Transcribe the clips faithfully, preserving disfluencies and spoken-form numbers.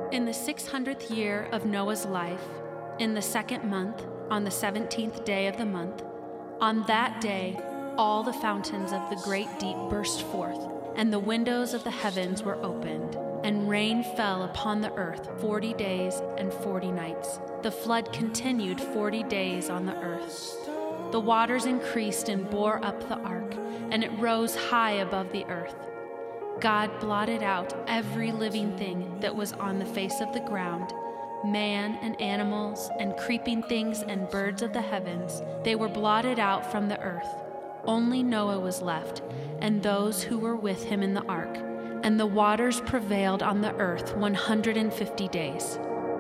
In the six hundredth year of Noah's life, in the second month, on the seventeenth day of the month, on that day, all the fountains of the great deep burst forth, and the windows of the heavens were opened, and rain fell upon the earth forty days and forty nights. The flood continued forty days on the earth. The waters increased and bore up the ark, and it rose high above the earth. God blotted out every living thing that was on the face of the ground, man and animals and creeping things and birds of the heavens. They were blotted out from the earth. Only Noah was left, and those who were with him in the ark, and the waters prevailed on the earth one hundred fifty days.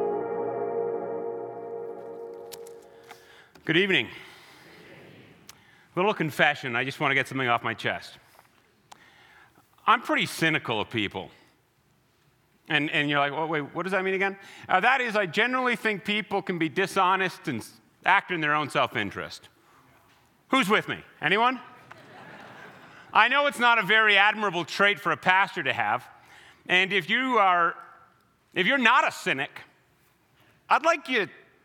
Good evening. Little confession, I just want to get something off my chest. I'm pretty cynical of people. And, and you're like, oh, wait, what does that mean again? Uh, that is, I generally think people can be dishonest and act in their own self-interest. Who's with me? Anyone? I know it's not a very admirable trait for a pastor to have. And if you are, if you're not a cynic, I'd like you,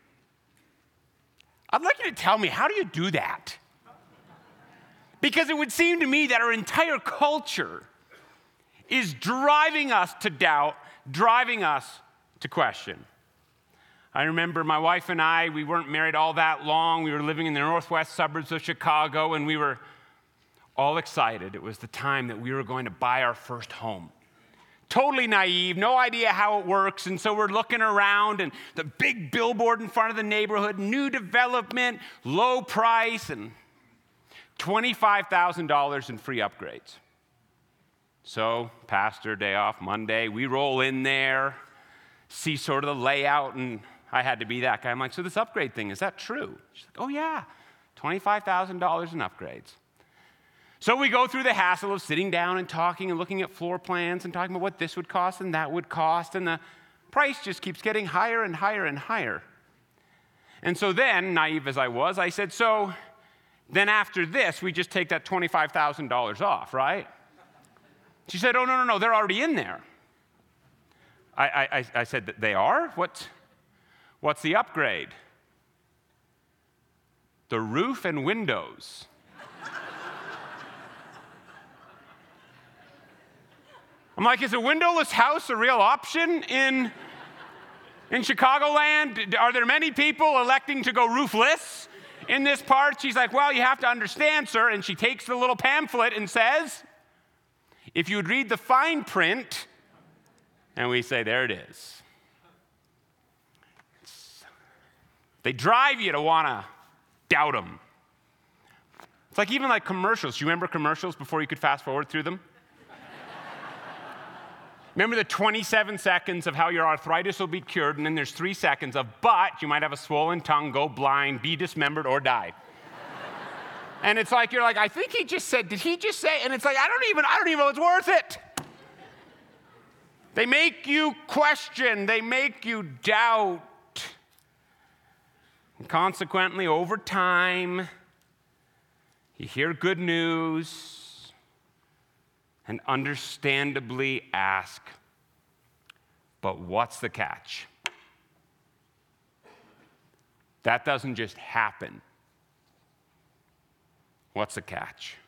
I'd like you to tell me, how do you do that? Because it would seem to me that our entire culture is driving us to doubt, driving us to question. I remember my wife and I, we weren't married all that long. We were living in the northwest suburbs of Chicago, and we were all excited. It was the time that we were going to buy our first home. Totally naive, no idea how it works, and so we're looking around, and the big billboard in front of the neighborhood, new development, low price, and twenty-five thousand dollars in free upgrades. So, pastor, day off, Monday, we roll in there, see sort of the layout, and I had to be that guy. I'm like, so this upgrade thing, is that true? She's like, oh yeah, twenty-five thousand dollars in upgrades. So we go through the hassle of sitting down and talking and looking at floor plans and talking about what this would cost and that would cost, and the price just keeps getting higher and higher and higher. And so then, naive as I was, I said, so then after this, we just take that twenty-five thousand dollars off, right? She said, oh, no, no, no, they're already in there. I, I, I said, they are? What, what's the upgrade? The roof and windows. I'm like, is a windowless house a real option in, in Chicagoland? Are there many people electing to go roofless in this part? She's like, well, you have to understand, sir. And she takes the little pamphlet and says, if you would read the fine print, and we say, there it is. It's, they drive you to want to doubt them. It's like even like commercials. Do you remember commercials before you could fast forward through them? Remember the twenty-seven seconds of how your arthritis will be cured, and then there's three seconds of, but you might have a swollen tongue, go blind, be dismembered, or die. And it's like, you're like, I think he just said, did he just say? And it's like, I don't even, I don't even know it's worth it. They make you question. They make you doubt. And consequently, over time, you hear good news and understandably ask, but what's the catch? That doesn't just happen. What's the catch?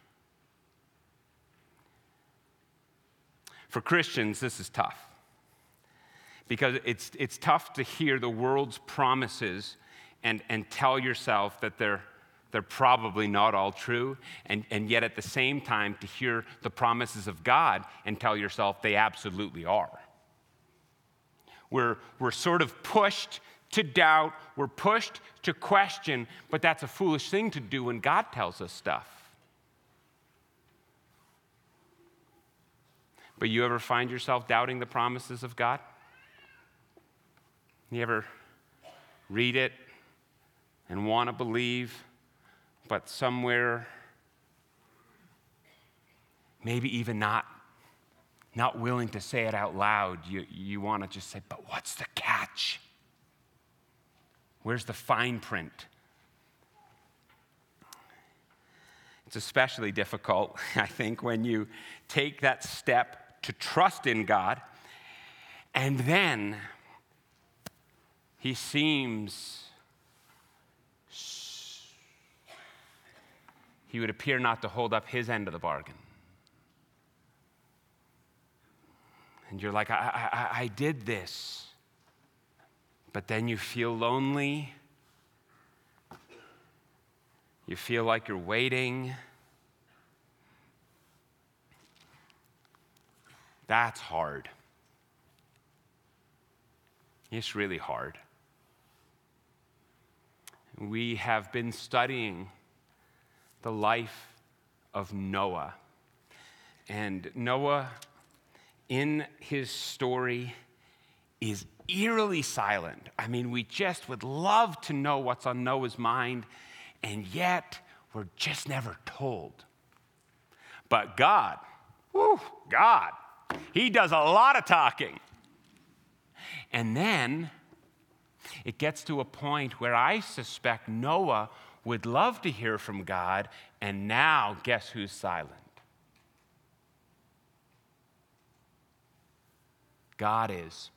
For Christians, this is tough. Because it's, it's tough to hear the world's promises and, and tell yourself that they're, they're probably not all true, and, and yet at the same time to hear the promises of God and tell yourself they absolutely are. We're, we're sort of pushed to doubt, we're pushed to question, but that's a foolish thing to do when God tells us stuff. But you ever find yourself doubting the promises of God? You ever read it and want to believe, but somewhere, maybe even not, not willing to say it out loud, you, you want to just say, but what's the catch? Where's the fine print? It's especially difficult, I think, when you take that step to trust in God, and then he seems, he would appear not to hold up his end of the bargain. And you're like, I, I, I did this. But then you feel lonely. You feel like you're waiting. That's hard. It's really hard. We have been studying the life of Noah. And Noah, in his story, is eerily silent. I mean, we just would love to know what's on Noah's mind, and yet we're just never told. But God, whew, God, he does a lot of talking. And then it gets to a point where I suspect Noah would love to hear from God, and now guess who's silent? God is.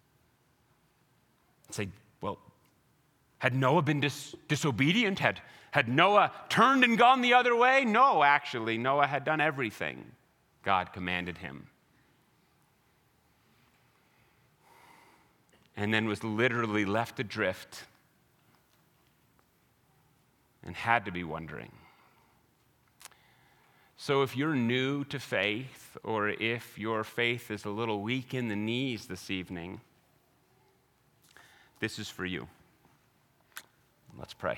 Say, well, had Noah been dis- disobedient? Had, had Noah turned and gone the other way? No, actually, Noah had done everything God commanded him. And then was literally left adrift and had to be wondering. So if you're new to faith, or if your faith is a little weak in the knees this evening, this is for you. Let's pray.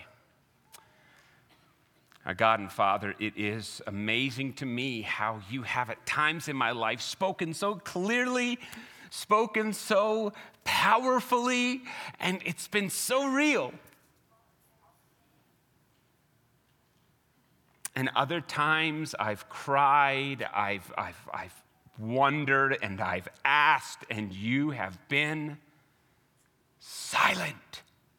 Our God and Father, it is amazing to me how you have at times in my life spoken so clearly, spoken so powerfully, and it's been so real. And other times I've cried, I've, I've, I've wondered, and I've asked, and you have been silent.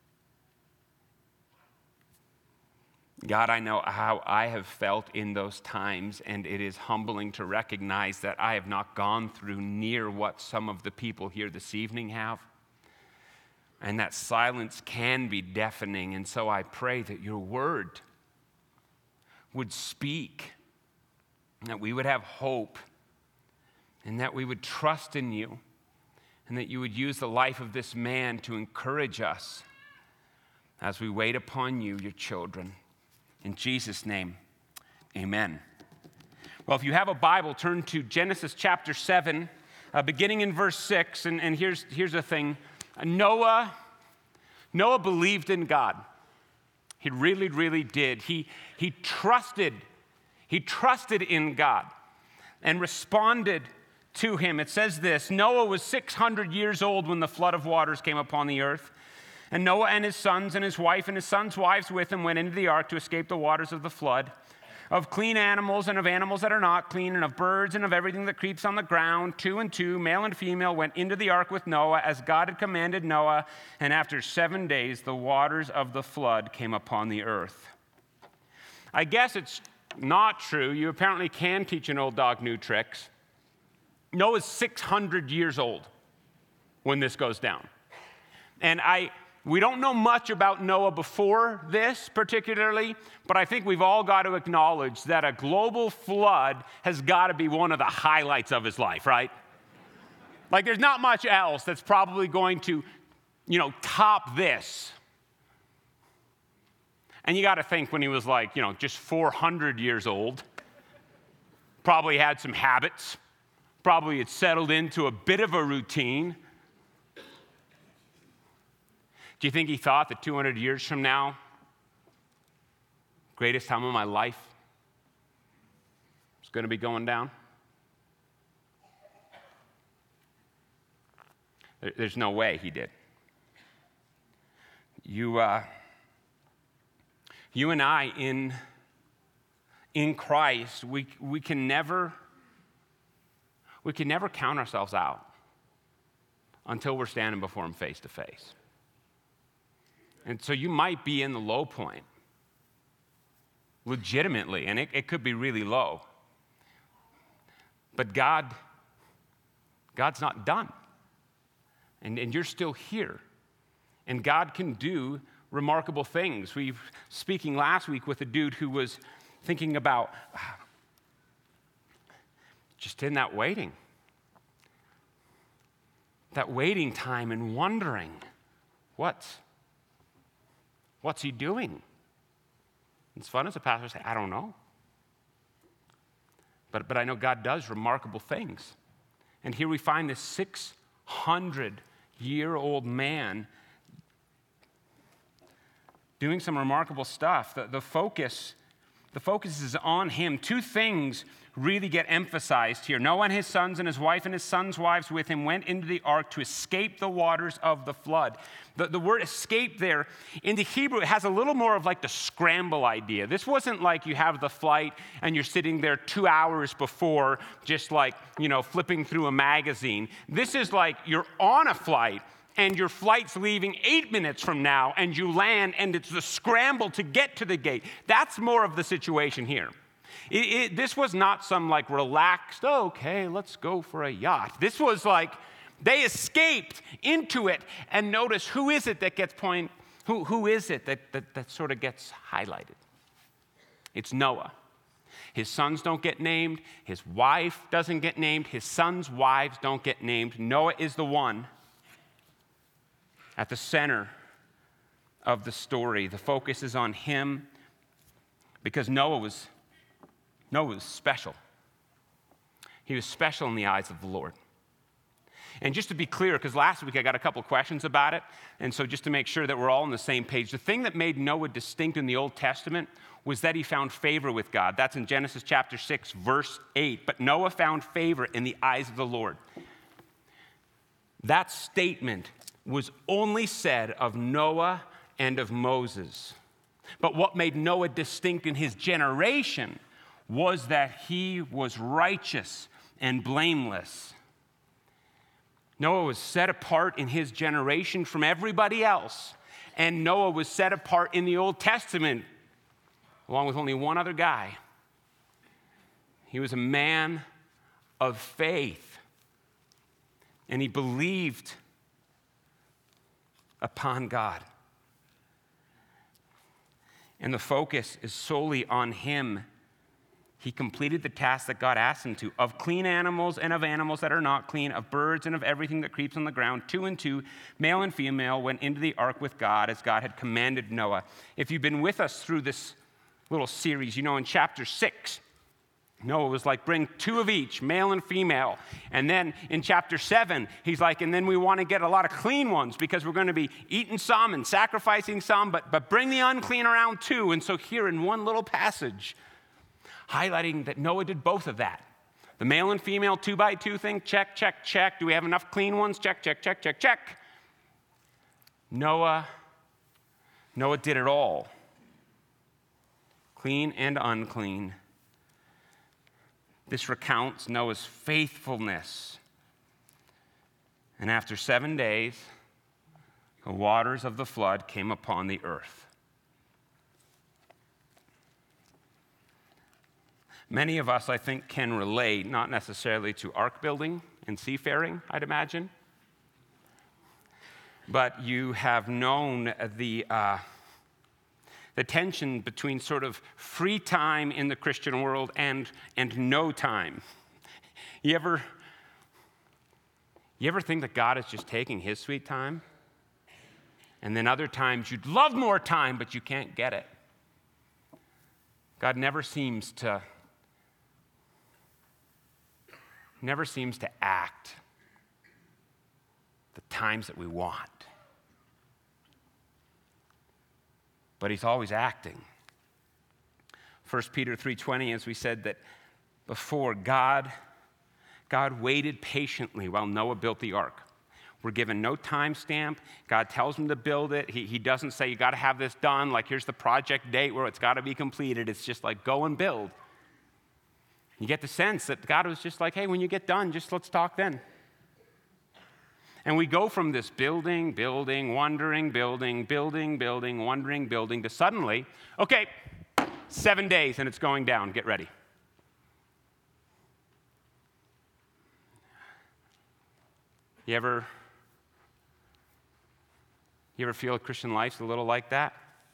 God, I know how I have felt in those times, and it is humbling to recognize that I have not gone through near what some of the people here this evening have. And that silence can be deafening, and so I pray that your word would speak, and that we would have hope, and that we would trust in you, and that you would use the life of this man to encourage us as we wait upon you, your children. In Jesus' name, amen. Well, if you have a Bible, turn to Genesis chapter seven, uh, beginning in verse six, and, and here's, here's the thing. Noah, Noah believed in God. He really, really did. He, he trusted, he trusted in God and responded to him. It says this: Noah was six hundred years old when the flood of waters came upon the earth. And Noah and his sons and his wife and his sons' wives with him went into the ark to escape the waters of the flood. Of clean animals and of animals that are not clean, and of birds and of everything that creeps on the ground, two and two, male and female, went into the ark with Noah as God had commanded Noah. And after seven days, the waters of the flood came upon the earth. I guess it's not true. You apparently can teach an old dog new tricks. Noah's six hundred years old when this goes down. And I... We don't know much about Noah before this particularly, but I think we've all got to acknowledge that a global flood has got to be one of the highlights of his life, right? Like there's not much else that's probably going to, you know, top this. And you got to think when he was like, you know, just four hundred years old, probably had some habits, probably had settled into a bit of a routine. Do you think he thought that two hundred years from now, greatest time of my life is going to be going down? There's no way he did. You, uh, you and I in, in Christ, we, we can never, we can never count ourselves out until we're standing before him face to face. And so you might be in the low point, legitimately, and it, it could be really low. But God, God's not done. And, and you're still here. And God can do remarkable things. We were speaking last week with a dude who was thinking about just in that waiting, that waiting time and wondering, what's, what's he doing? It's fun as a pastor to say, I don't know. But, but I know God does remarkable things. And here we find this six hundred year old man doing some remarkable stuff. The, the focus, the focus is on him. Two things really get emphasized here. Noah and his sons and his wife and his sons' wives with him went into the ark to escape the waters of the flood. The, the word escape there, in the Hebrew, it has a little more of like the scramble idea. This wasn't like you have the flight and you're sitting there two hours before just like, you know, flipping through a magazine. This is like you're on a flight and your flight's leaving eight minutes from now and you land and it's the scramble to get to the gate. That's more of the situation here. It, it, this was not some like relaxed, oh, okay, let's go for a yacht. This was like they escaped into it, and notice who is it that gets point, who, who is it that, that, that sort of gets highlighted? It's Noah. His sons don't get named. His wife doesn't get named. His sons' wives don't get named. Noah is the one at the center of the story. The focus is on him because Noah was Noah was special. He was special in the eyes of the Lord. And just to be clear, because last week I got a couple questions about it, and so just to make sure that we're all on the same page, the thing that made Noah distinct in the Old Testament was that he found favor with God. That's in Genesis chapter six, verse eight. But Noah found favor in the eyes of the Lord. That statement was only said of Noah and of Moses. But what made Noah distinct in his generation was that he was righteous and blameless. Noah was set apart in his generation from everybody else, and Noah was set apart in the Old Testament, along with only one other guy. He was a man of faith, and he believed upon God. And the focus is solely on him. He completed the task that God asked him to, of clean animals and of animals that are not clean, of birds and of everything that creeps on the ground. Two and two, male and female, went into the ark with God as God had commanded Noah. If you've been with us through this little series, you know in chapter six, Noah was like, bring two of each, male and female. And then in chapter seven, he's like, and then we want to get a lot of clean ones because we're going to be eating some and sacrificing some, but, but bring the unclean around too. And so here in one little passage, highlighting that Noah did both of that. The male and female two by two thing, check, check, check. Do we have enough clean ones? Check, check, check, check, check. Noah, Noah did it all. Clean and unclean. This recounts Noah's faithfulness. And after seven days, the waters of the flood came upon the earth. Many of us, I think, can relate, not necessarily to ark building and seafaring, I'd imagine, but you have known the, uh, the tension between sort of free time in the Christian world and, and no time. You ever, you ever think that God is just taking his sweet time? And then other times you'd love more time, but you can't get it. God never seems to never seems to act the times that we want. But he's always acting. First Peter three twenty, as we said that before, God, God waited patiently while Noah built the ark. We're given no time stamp. God tells him to build it. He, he doesn't say, you got to have this done, like here's the project date where it's got to be completed. It's just like, go and build. You get the sense that God was just like, hey, when you get done, just let's talk then. And we go from this building, building, wondering, building, building, building, wondering, building, to suddenly, okay, seven days and it's going down. Get ready. You ever, You ever feel a Christian life's a little like that?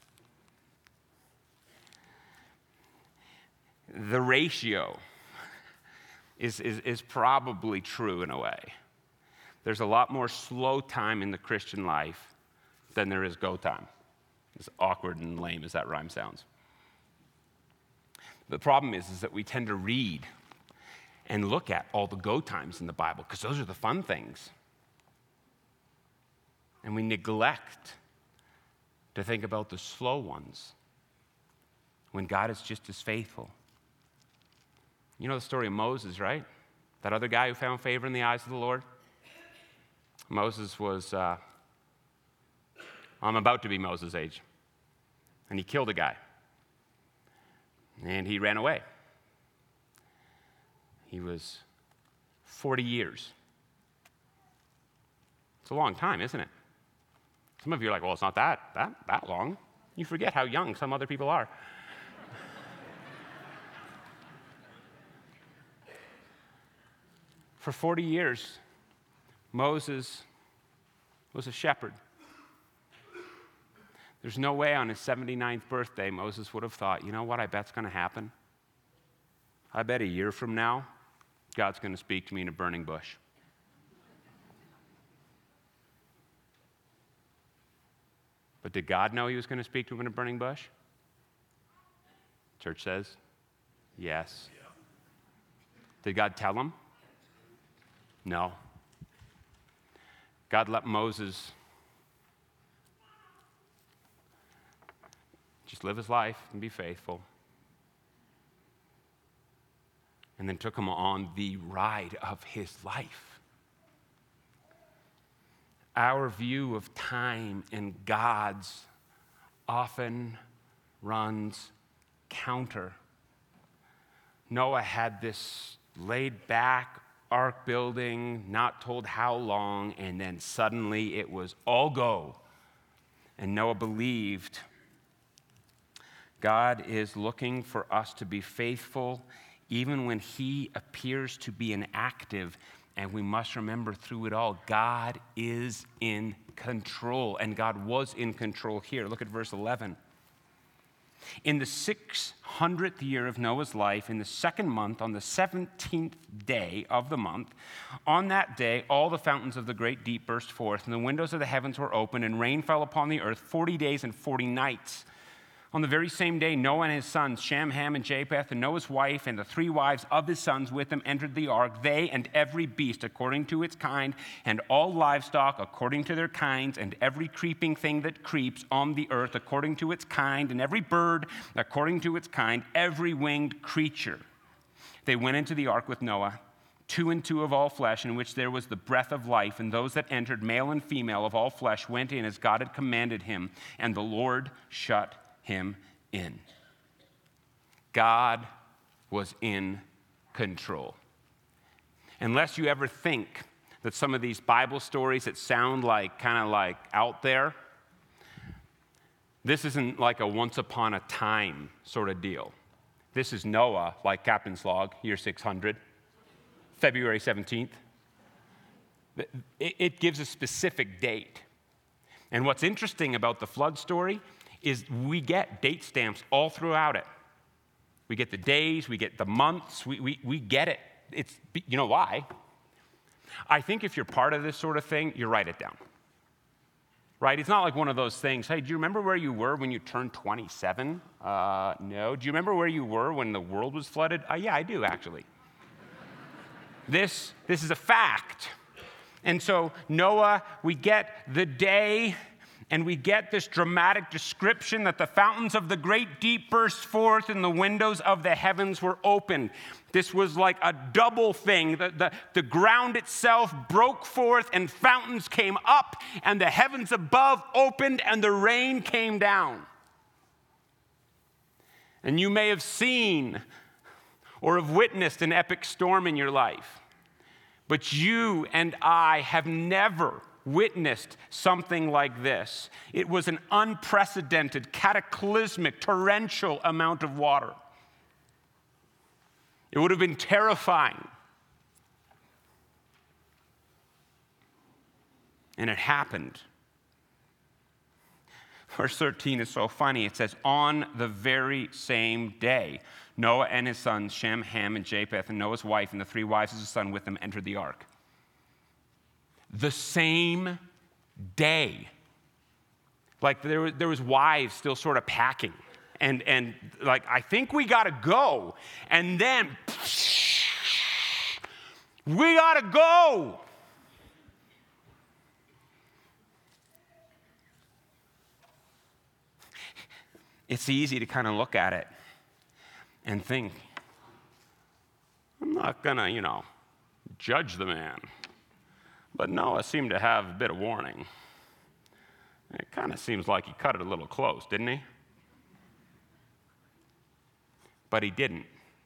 The ratio is, is, is probably true in a way. There's a lot more slow time in the Christian life than there is go time. As awkward and lame as that rhyme sounds. The problem is, is that we tend to read and look at all the go times in the Bible because those are the fun things. And we neglect to think about the slow ones when God is just as faithful. You know the story of Moses, right? That other guy who found favor in the eyes of the Lord? Moses was, uh, I'm about to be Moses' age. And he killed a guy. And he ran away. He was forty years. It's a long time, isn't it? Some of you are like, well, it's not that, that, that long. You forget how young some other people are. For forty years, Moses was a shepherd. There's no way on his seventy-ninth birthday Moses would have thought, you know what I bet's going to happen? I bet a year from now, God's going to speak to me in a burning bush. But did God know he was going to speak to him in a burning bush? Church says, yes. Yeah. Did God tell him? No. God let Moses just live his life and be faithful. And then took him on the ride of his life. Our view of time and God's often runs counter. Noah had this laid back ark building, not told how long, and then suddenly it was all go. And Noah believed. God is looking for us to be faithful even when he appears to be inactive. And we must remember through it all, God is in control. And God was in control here. Look at verse eleven. In the six hundredth year of Noah's life, in the second month, on the seventeenth day of the month, on that day, all the fountains of the great deep burst forth, and the windows of the heavens were opened, and rain fell upon the earth forty days and forty nights. On the very same day, Noah and his sons, Shem, Ham, and Japheth, and Noah's wife, and the three wives of his sons with them entered the ark, they and every beast according to its kind, and all livestock according to their kinds, and every creeping thing that creeps on the earth according to its kind, and every bird according to its kind, every winged creature. They went into the ark with Noah, two and two of all flesh, in which there was the breath of life, and those that entered, male and female of all flesh, went in as God had commanded him, and the Lord shut him in. God was in control. Unless you ever think that some of these Bible stories that sound like kind of like out there, this isn't like a once upon a time sort of deal. This is Noah, like Captain's Log, year six hundred, February seventeenth. It gives a specific date. And what's interesting about the flood story is we get date stamps all throughout it. We get the days, we get the months, we, we, we get it. It's, you know why? I think if you're part of this sort of thing, you write it down. Right? It's not like one of those things, hey, do you remember where you were when you turned twenty-seven? Uh, no. Do you remember where you were when the world was flooded? Uh, yeah, I do, actually. this, this is a fact. And so Noah, we get the day, and we get this dramatic description that the fountains of the great deep burst forth and the windows of the heavens were opened. This was like a double thing. The, the, the ground itself broke forth and fountains came up and the heavens above opened and the rain came down. And you may have seen or have witnessed an epic storm in your life, but you and I have never witnessed something like this. It was an unprecedented, cataclysmic, torrential amount of water. It would have been terrifying. And it happened. Verse thirteen is so funny. It says, on the very same day, Noah and his sons, Shem, Ham, and Japheth, and Noah's wife, and the three wives of his son with them entered the ark. The same day. Like there was, there was wives still sort of packing. And, and like, I think we got to go. And then, we got to go. It's easy to kind of look at it and think, I'm not going to, you know, judge the man. But Noah seemed to have a bit of warning. It kind of seems like he cut it a little close, didn't he? But he didn't.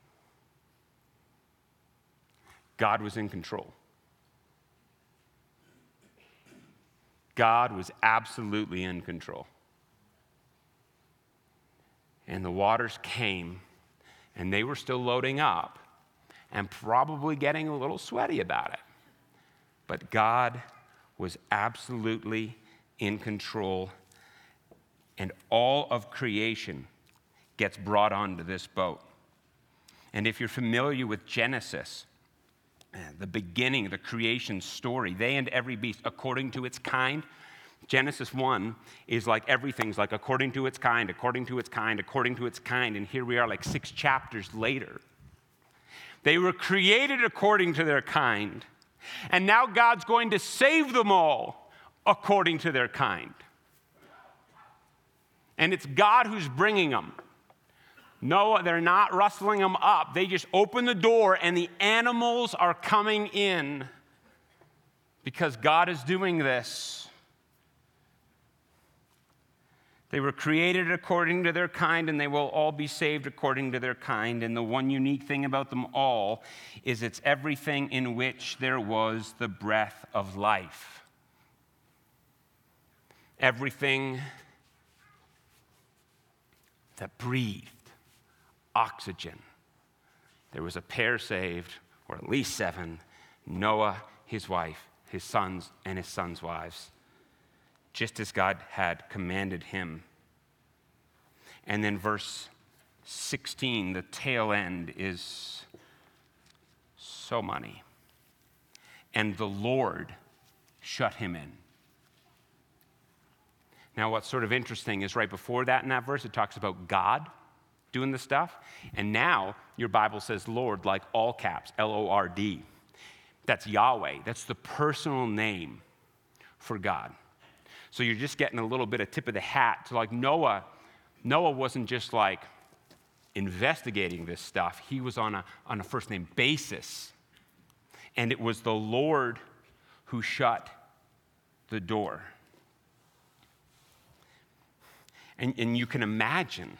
God was in control. God was absolutely in control. And the waters came, and they were still loading up and probably getting a little sweaty about it. But God was absolutely in control, and all of creation gets brought onto this boat. And if you're familiar with Genesis, the beginning, the creation story, they and every beast according to its kind. Genesis one is like everything's like according to its kind, according to its kind, according to its kind. And here we are like six chapters later. They were created according to their kind. And now God's going to save them all according to their kind. And it's God who's bringing them. No, they're not rustling them up. They just open the door and the animals are coming in because God is doing this. They were created according to their kind, and they will all be saved according to their kind. And the one unique thing about them all is it's everything in which there was the breath of life. Everything that breathed oxygen. There was a pair saved, or at least seven, Noah, his wife, his sons, and his sons' wives, just as God had commanded him. And then verse sixteen, the tail end is so money. And the Lord shut him in. Now, what's sort of interesting is right before that in that verse, it talks about God doing the stuff. And now your Bible says Lord, like all caps, L O R D. That's Yahweh. That's the personal name for God. So you're just getting a little bit of tip of the hat to like Noah. Noah wasn't just like investigating this stuff. He was on a, on a first name basis. And it was the Lord who shut the door. And, and you can imagine,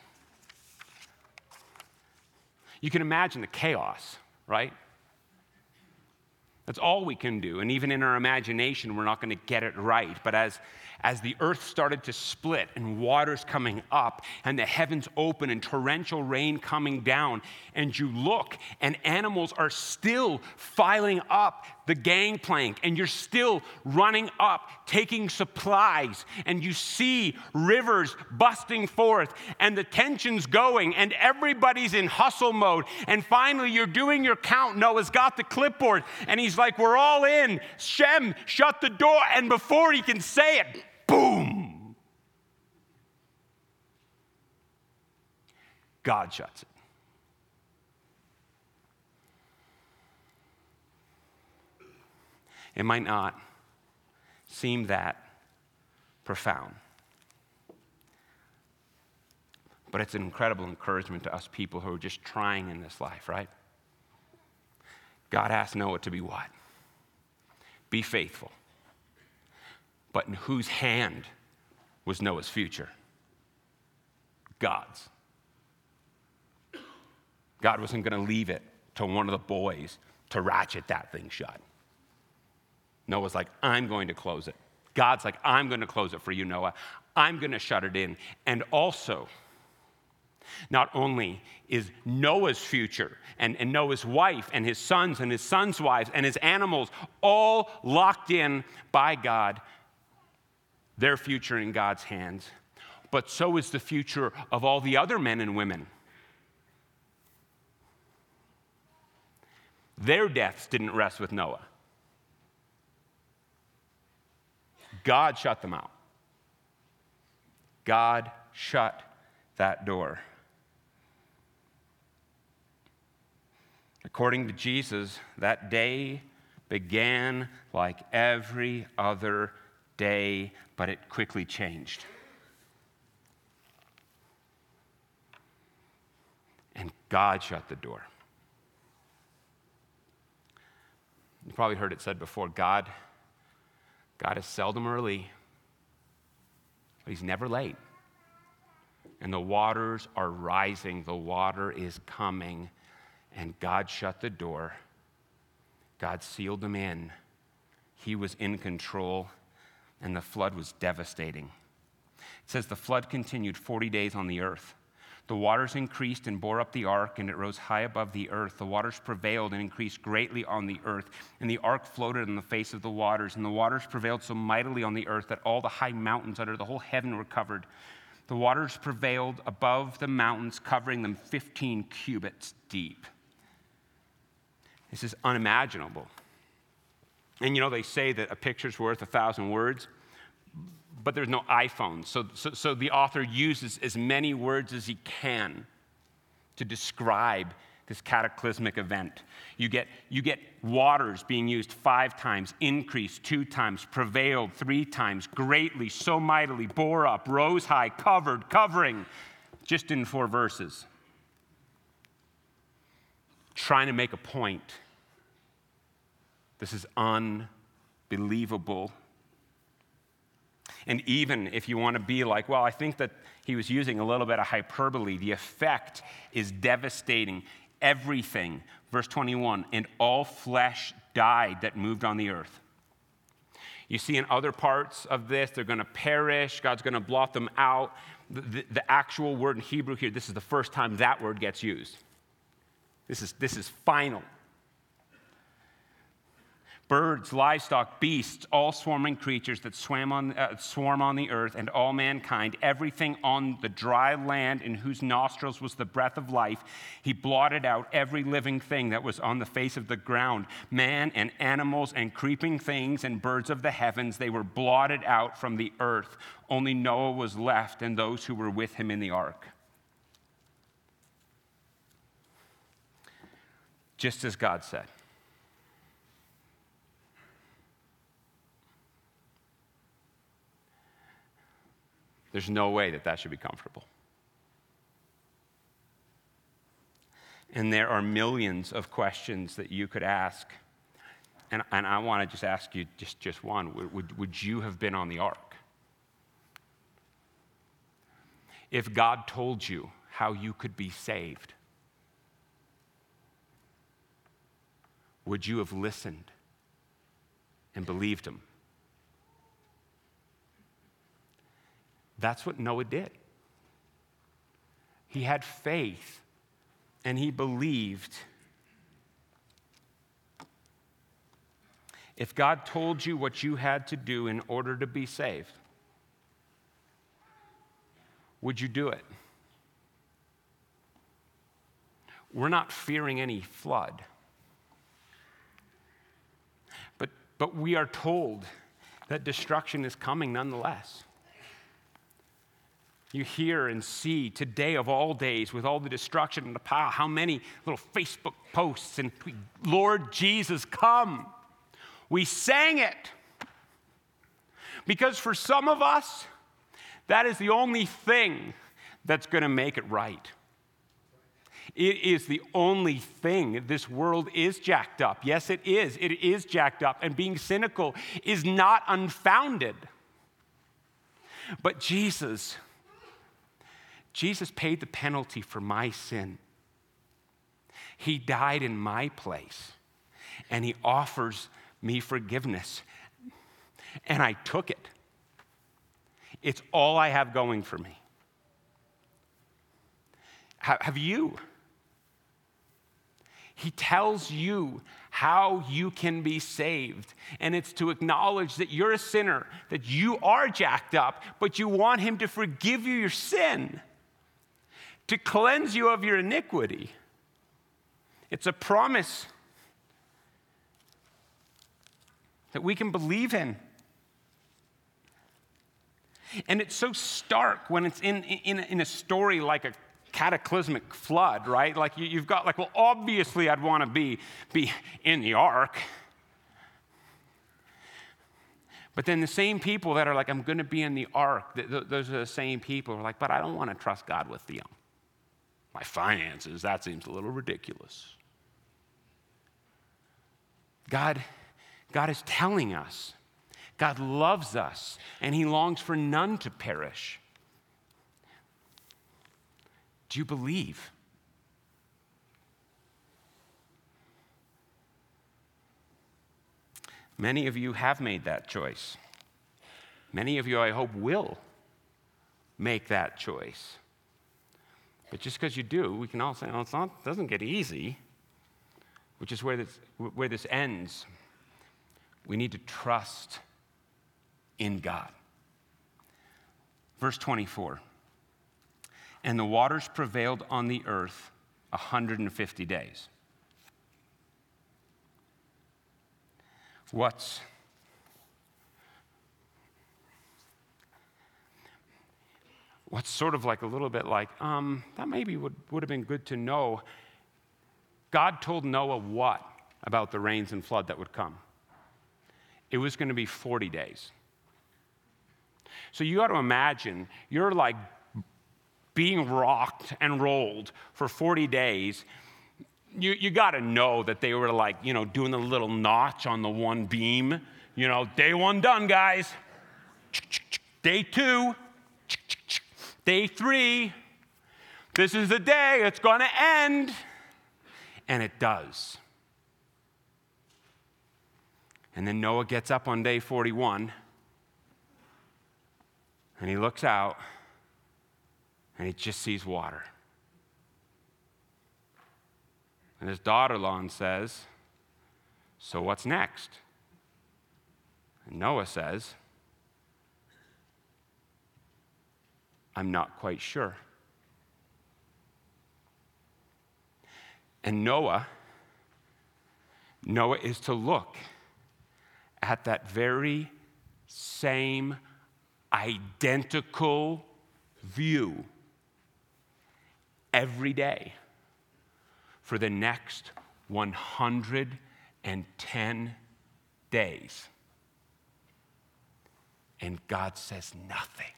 you can imagine the chaos, right? That's all we can do. And even in our imagination, we're not going to get it right. But as, as the earth started to split and waters coming up and the heavens open and torrential rain coming down, and you look and animals are still filing up the gangplank and you're still running up, taking supplies, and you see rivers busting forth and the tension's going and everybody's in hustle mode. And finally, you're doing your count. Noah's got the clipboard and he's like, we're all in. Shem, shut the door. And before he can say it, boom. God shuts it. It might not seem that profound, but it's an incredible encouragement to us people who are just trying in this life, right? God asked Noah to be what? Be faithful. But in whose hand was Noah's future? God's. God wasn't going to leave it to one of the boys to ratchet that thing shut. Noah's like, I'm going to close it. God's like, I'm going to close it for you, Noah. I'm going to shut it in. And also, not only is Noah's future and, and Noah's wife and his sons and his sons' wives and his animals all locked in by God, their future in God's hands, but so is the future of all the other men and women. Their deaths didn't rest with Noah. God shut them out. God shut that door. According to Jesus, that day began like every other day, but it quickly changed. And God shut the door. You probably heard it said before, God, God is seldom early, but he's never late. And the waters are rising, the water is coming, and God shut the door. God sealed them in. He was in control, and the flood was devastating. It says the flood continued forty days on the earth. The waters increased and bore up the ark, and it rose high above the earth. The waters prevailed and increased greatly on the earth, and the ark floated on the face of the waters. And the waters prevailed so mightily on the earth that all the high mountains under the whole heaven were covered. The waters prevailed above the mountains, covering them fifteen cubits deep. This is unimaginable. And you know, they say that a picture's worth a thousand words, but there's no iPhone. So, so, so the author uses as many words as he can to describe this cataclysmic event. You get, you get waters being used five times, increased two times, prevailed three times, greatly, so mightily, bore up, rose high, covered, covering, just in four verses. Trying to make a point. This is unbelievable. And even if you want to be like, well, I think that he was using a little bit of hyperbole, the effect is devastating. Everything, verse twenty-one, and all flesh died that moved on the earth. You see in other parts of this, they're going to perish. God's going to blot them out. The, the, the actual word in Hebrew here, this is the first time that word gets used. This is, this is final. Birds, livestock, beasts, all swarming creatures that swam on, uh, swarm on the earth, and all mankind, everything on the dry land in whose nostrils was the breath of life, he blotted out every living thing that was on the face of the ground. Man and animals and creeping things and birds of the heavens, they were blotted out from the earth. Only Noah was left and those who were with him in the ark. Just as God said. There's no way that that should be comfortable. And there are millions of questions that you could ask. And, and I want to just ask you just, just one. Would, would, would you have been on the ark? If God told you how you could be saved, would you have listened and believed him? That's what Noah did. He had faith and he believed. If God told you what you had to do in order to be saved, would you do it? We're not fearing any flood. But, but we are told that destruction is coming nonetheless. You hear and see today of all days with all the destruction and the power, how many little Facebook posts and Lord Jesus, come. We sang it. Because for some of us, that is the only thing that's going to make it right. It is the only thing. This world is jacked up. Yes, it is. It is jacked up. And being cynical is not unfounded. But Jesus... Jesus paid the penalty for my sin. He died in my place, and he offers me forgiveness. And I took it. It's all I have going for me. Have you? He tells you how you can be saved. And it's to acknowledge that you're a sinner, that you are jacked up, but you want him to forgive you your sin, to cleanse you of your iniquity. It's a promise that we can believe in. And it's so stark when it's in, in, in a story like a cataclysmic flood, right? Like you, you've got like, well, obviously I'd want to be, be in the ark. But then the same people that are like, I'm going to be in the ark, th- th- those are the same people who are like, but I don't want to trust God with the, um, my finances. That seems a little ridiculous. God, God is telling us, God loves us, and he longs for none to perish. Do you believe? Many of you have made that choice. Many of you, I hope, will make that choice. But just because you do, we can all say, oh, it's not, it doesn't get easy, which is where this, where this ends. We need to trust in God. Verse twenty-four. And the waters prevailed on the earth one hundred fifty days. What's What's sort of like a little bit like, um, that maybe would, would have been good to know. God told Noah what about the rains and flood that would come? It was going to be forty days. So you got to imagine, you're like being rocked and rolled for forty days. You, you got to know that they were like, you know, doing the little notch on the one beam. You know, day one done, guys. Day two. Day three. This is the day it's going to end. And it does. And then Noah gets up on day forty-one. And he looks out. And he just sees water. And his daughter-in-law says, so what's next? And Noah says, I'm not quite sure. And Noah, Noah is to look at that very same identical view every day for the next one hundred ten days. And God says nothing.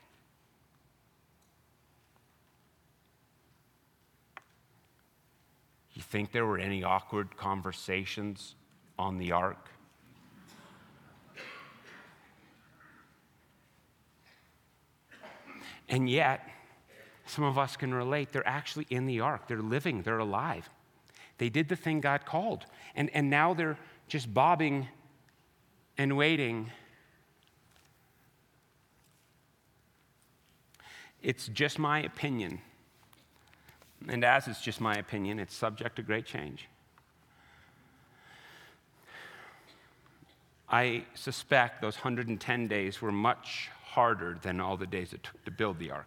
You think there were any awkward conversations on the ark? And yet, some of us can relate. They're actually in the ark. They're living. They're alive. They did the thing God called. And, and now they're just bobbing and waiting. It's just my opinion. And as it's just my opinion, it's subject to great change. I suspect those one hundred ten days were much harder than all the days it took to build the ark.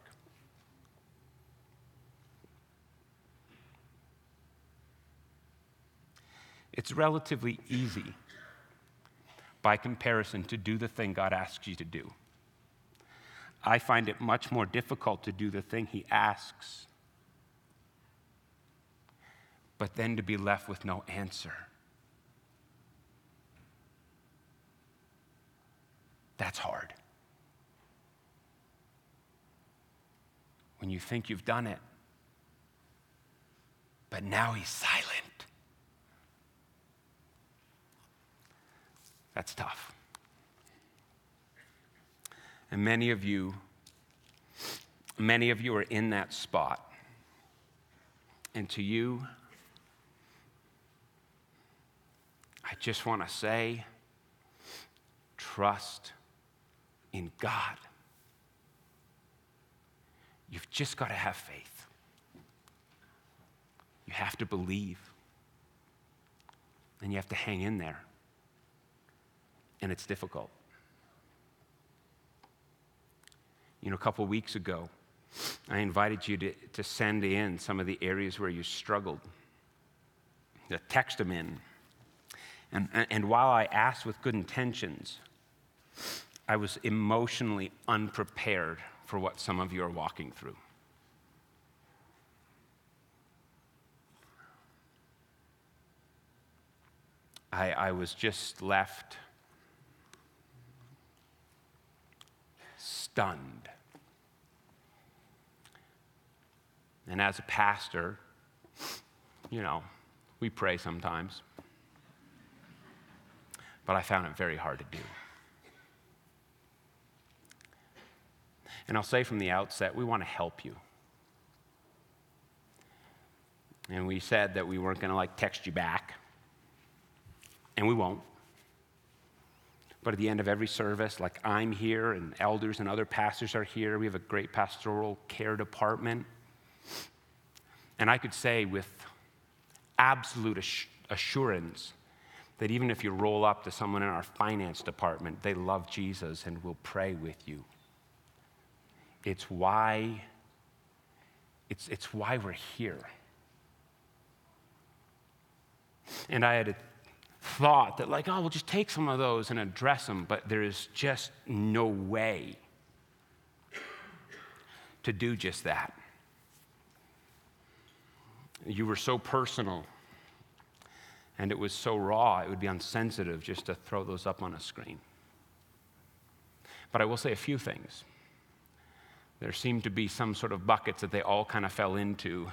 It's relatively easy by comparison to do the thing God asks you to do. I find it much more difficult to do the thing he asks, but then to be left with no answer. That's hard. When you think you've done it, but now he's silent. That's tough. And many of you, many of you are in that spot. And to you, I just want to say, trust in God. You've just got to have faith. You have to believe. And you have to hang in there. And it's difficult. You know, a couple weeks ago, I invited you to, to send in some of the areas where you struggled. To text them in. And, and while I asked with good intentions, I was emotionally unprepared for what some of you are walking through. I, I was just left stunned. And as a pastor, you know, we pray sometimes, but I found it very hard to do. And I'll say from the outset, we want to help you. And we said that we weren't going to like text you back, and we won't. But at the end of every service, like I'm here and elders and other pastors are here, we have a great pastoral care department. And I could say with absolute assurance that even if you roll up to someone in our finance department, they love Jesus and will pray with you. It's why, it's, it's why we're here. And I had a thought that like, oh, we'll just take some of those and address them, but there is just no way to do just that. You were so personal, and it was so raw, it would be insensitive just to throw those up on a screen. But I will say a few things. There seemed to be some sort of buckets that they all kind of fell into.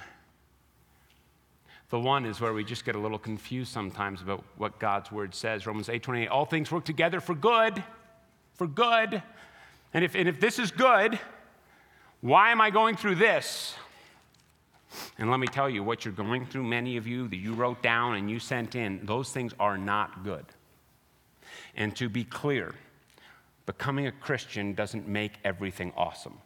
The one is where we just get a little confused sometimes about what God's word says. Romans eight twenty-eight, all things work together for good, for good. And if, and if this is good, why am I going through this? And let me tell you, what you're going through, many of you that you wrote down and you sent in, those things are not good. And to be clear, becoming a Christian doesn't make everything awesome.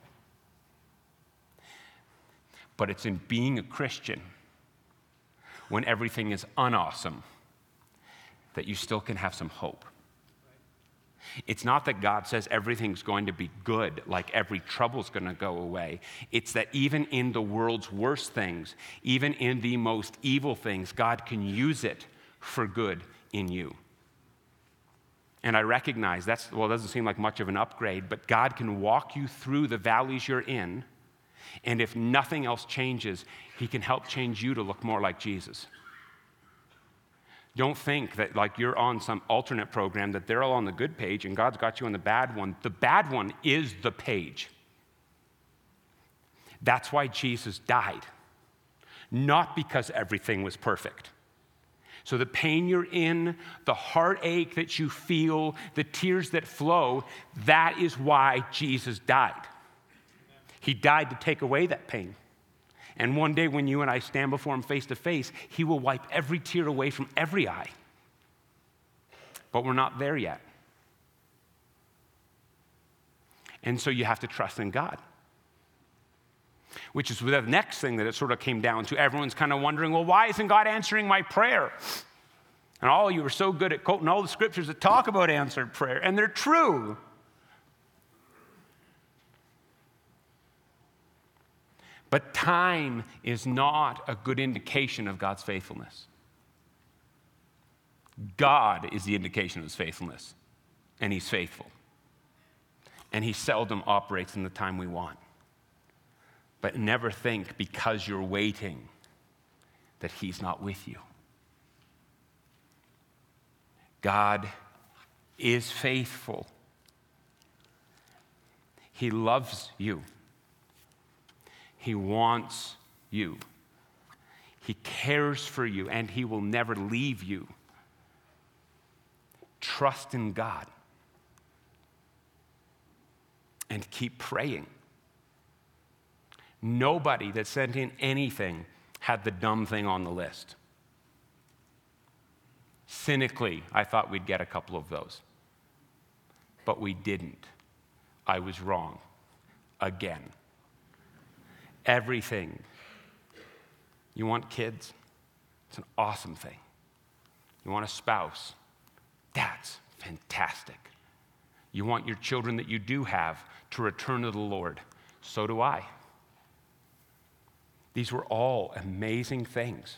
But it's in being a Christian, when everything is unawesome, that you still can have some hope. It's not that God says everything's going to be good, like every trouble's going to go away. It's that even in the world's worst things, even in the most evil things, God can use it for good in you. And I recognize that's, well, it doesn't seem like much of an upgrade, but God can walk you through the valleys you're in, and if nothing else changes, he can help change you to look more like Jesus. Don't think that like you're on some alternate program, that they're all on the good page and God's got you on the bad one. The bad one is the page. That's why Jesus died. Not because everything was perfect. So the pain you're in, the heartache that you feel, the tears that flow, that is why Jesus died. He died to take away that pain. And one day when you and I stand before him face to face, he will wipe every tear away from every eye. But we're not there yet. And so you have to trust in God. Which is the next thing that it sort of came down to. Everyone's kind of wondering, well, why isn't God answering my prayer? And all you were so good at quoting all the scriptures that talk about answered prayer, and they're true. But time is not a good indication of God's faithfulness. God is the indication of his faithfulness, and he's faithful. And he seldom operates in the time we want. But never think because you're waiting that he's not with you. God is faithful. He loves you. He wants you. He cares for you, and he will never leave you. Trust in God. And keep praying. Nobody that sent in anything had the dumb thing on the list. Cynically, I thought we'd get a couple of those. But we didn't. I was wrong. Again. Everything. You want kids? It's an awesome thing. You want a spouse. That's fantastic. You want your children that you do have to return to the Lord. So do I. These were all amazing things.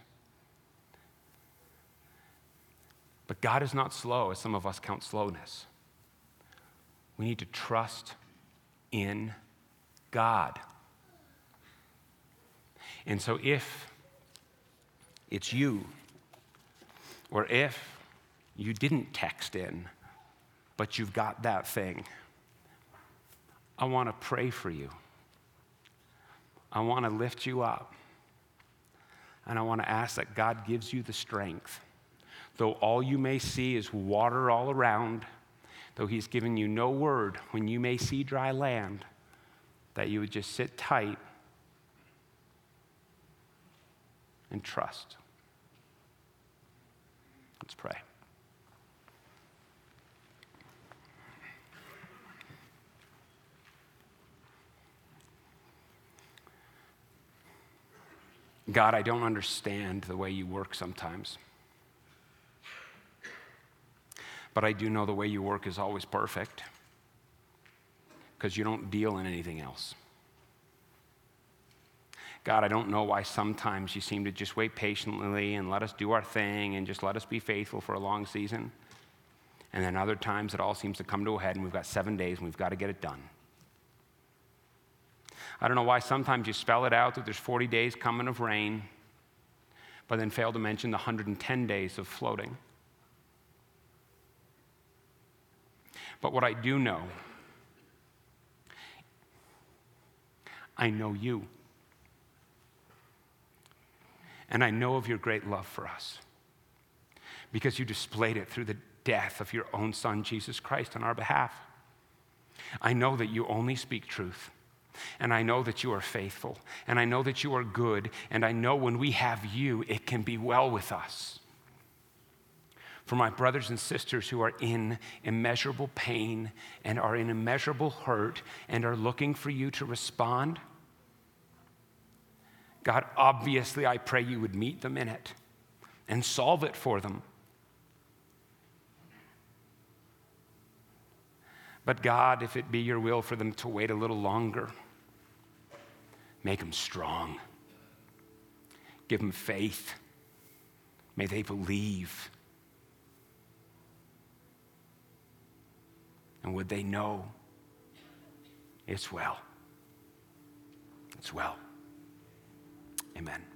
But God is not slow, as some of us count slowness. We need to trust in God. And so if it's you, or if you didn't text in, but you've got that thing, I want to pray for you. I want to lift you up. And I want to ask that God gives you the strength. Though all you may see is water all around, though he's given you no word when you may see dry land, that you would just sit tight and trust. Let's pray. God, I don't understand the way you work sometimes. But I do know the way you work is always perfect, because you don't deal in anything else. God, I don't know why sometimes you seem to just wait patiently and let us do our thing and just let us be faithful for a long season. And then other times it all seems to come to a head and we've got seven days and we've got to get it done. I don't know why sometimes you spell it out that there's forty days coming of rain, but then fail to mention the one hundred ten days of floating. But what I do know, I know you. And I know of your great love for us, because you displayed it through the death of your own Son, Jesus Christ, on our behalf. I know that you only speak truth. And I know that you are faithful, and I know that you are good, and I know when we have you, it can be well with us. For my brothers and sisters who are in immeasurable pain and are in immeasurable hurt and are looking for you to respond, God, obviously I pray you would meet them in it and solve it for them. But God, if it be your will for them to wait a little longer, make them strong. Give them faith. May they believe. And would they know it's well? It's well. Amen.